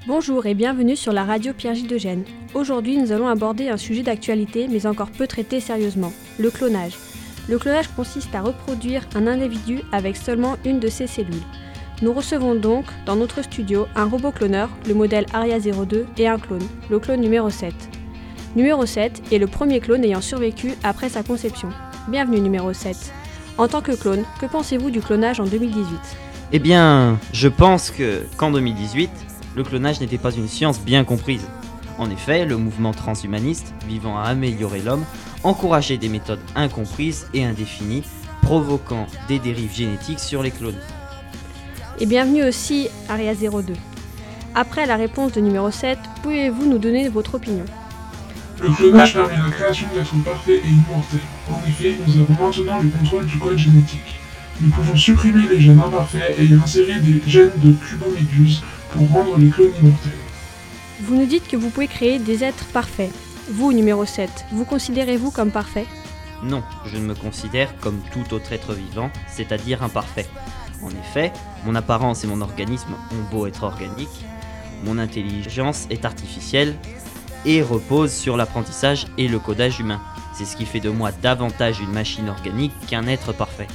Bonjour et bienvenue sur la radio Pierre-Gilles de Gênes. Aujourd'hui, nous allons aborder un sujet d'actualité, mais encore peu traité sérieusement, le clonage. Le clonage consiste à reproduire un individu avec seulement une de ses cellules. Nous recevons donc, dans notre studio, un robot cloneur, le modèle Aria 02, et un clone, le clone numéro 7. Numéro 7 est le premier clone ayant survécu après sa conception. Bienvenue numéro 7. En tant que clone, que pensez-vous du clonage en 2018 ? Eh bien, je pense qu'en 2018, le clonage n'était pas une science bien comprise. En effet, le mouvement transhumaniste, visant à améliorer l'homme, encourageait des méthodes incomprises et indéfinies, provoquant des dérives génétiques sur les clones. Et bienvenue aussi Aria 02. Après la réponse de numéro 7, pouvez-vous nous donner votre opinion ? Le clonage permet la création d'êtres parfaits et immortels. En effet, nous avons maintenant le contrôle du code génétique. Nous pouvons supprimer les gènes imparfaits et insérer des gènes de cuboméduse pour rendre les clones immortels. Vous nous dites que vous pouvez créer des êtres parfaits. Vous, numéro 7, vous considérez-vous comme parfait ? Non, je ne me considère comme tout autre être vivant, c'est-à-dire imparfait. En effet, mon apparence et mon organisme ont beau être organiques, mon intelligence est artificielle et repose sur l'apprentissage et le codage humain. C'est ce qui fait de moi davantage une machine organique qu'un être parfait.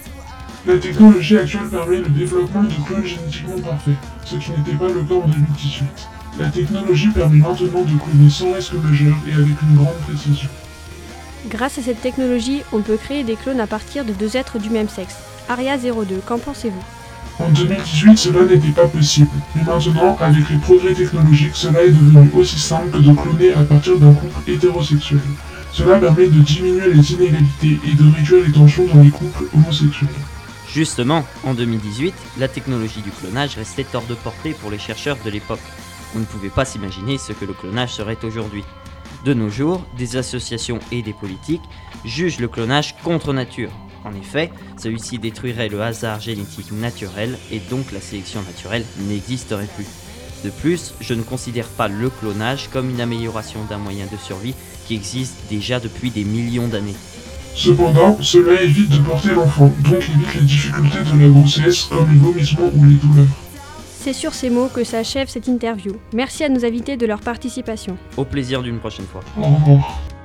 La technologie actuelle permet le développement de clones génétiquement parfaits, ce qui n'était pas le cas en 2018. La technologie permet maintenant de cloner sans risque majeur et avec une grande précision. Grâce à cette technologie, on peut créer des clones à partir de deux êtres du même sexe. Aria 02, qu'en pensez-vous ? En 2018, cela n'était pas possible, mais maintenant, avec les progrès technologiques, cela est devenu aussi simple que de cloner à partir d'un couple hétérosexuel. Cela permet de diminuer les inégalités et de réduire les tensions dans les couples homosexuels. Justement, en 2018, la technologie du clonage restait hors de portée pour les chercheurs de l'époque. On ne pouvait pas s'imaginer ce que le clonage serait aujourd'hui. De nos jours, des associations et des politiques jugent le clonage contre nature. En effet, celui-ci détruirait le hasard génétique naturel et donc la sélection naturelle n'existerait plus. De plus, je ne considère pas le clonage comme une amélioration d'un moyen de survie qui existe déjà depuis des millions d'années. Cependant, cela évite de porter l'enfant, donc évite les difficultés de la grossesse comme les vomissements ou les douleurs. C'est sur ces mots que s'achève cette interview. Merci à nos invités de leur participation. Au plaisir d'une prochaine fois. Au revoir.